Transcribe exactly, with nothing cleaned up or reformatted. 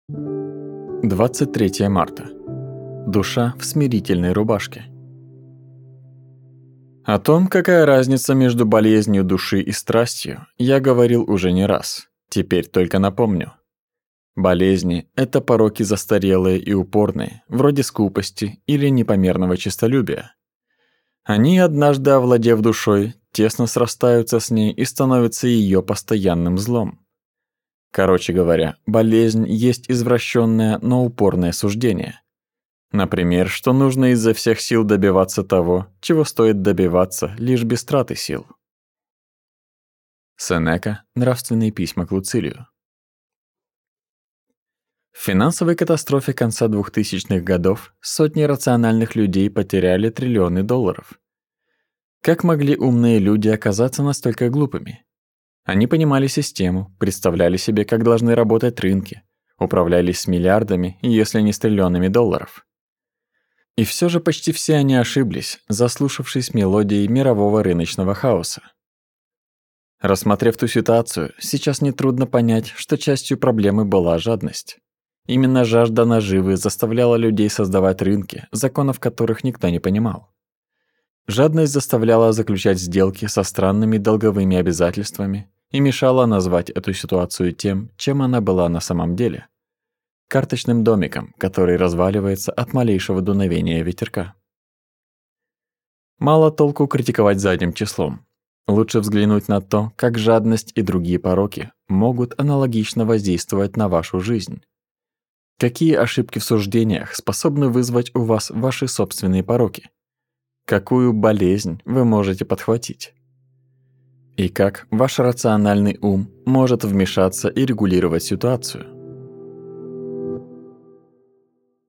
двадцать третьего марта. Душа в смирительной рубашке. О том, какая разница между болезнью души и страстью, я говорил уже не раз, теперь только напомню. Болезни – это пороки застарелые и упорные, вроде скупости или непомерного честолюбия. Они, однажды овладев душой, тесно срастаются с ней и становятся её постоянным злом. Короче говоря, болезнь есть извращенное, но упорное суждение. Например, что нужно изо всех сил добиваться того, чего стоит добиваться лишь без траты сил. Сенека. Нравственные письма к Луцилию. В финансовой катастрофе конца двухтысячных годов сотни рациональных людей потеряли триллионы долларов. Как могли умные люди оказаться настолько глупыми? Они понимали систему, представляли себе, как должны работать рынки, управлялись с миллиардами, если не с триллионами долларов. И всё же почти все они ошиблись, заслушавшись мелодией мирового рыночного хаоса. Рассмотрев ту ситуацию, сейчас нетрудно понять, что частью проблемы была жадность. Именно жажда наживы заставляла людей создавать рынки, законов которых никто не понимал. Жадность заставляла заключать сделки со странными долговыми обязательствами и мешала назвать эту ситуацию тем, чем она была на самом деле – карточным домиком, который разваливается от малейшего дуновения ветерка. Мало толку критиковать задним числом. Лучше взглянуть на то, как жадность и другие пороки могут аналогично воздействовать на вашу жизнь. Какие ошибки в суждениях способны вызвать у вас ваши собственные пороки? Какую болезнь вы можете подхватить? И как ваш рациональный ум может вмешаться и регулировать ситуацию?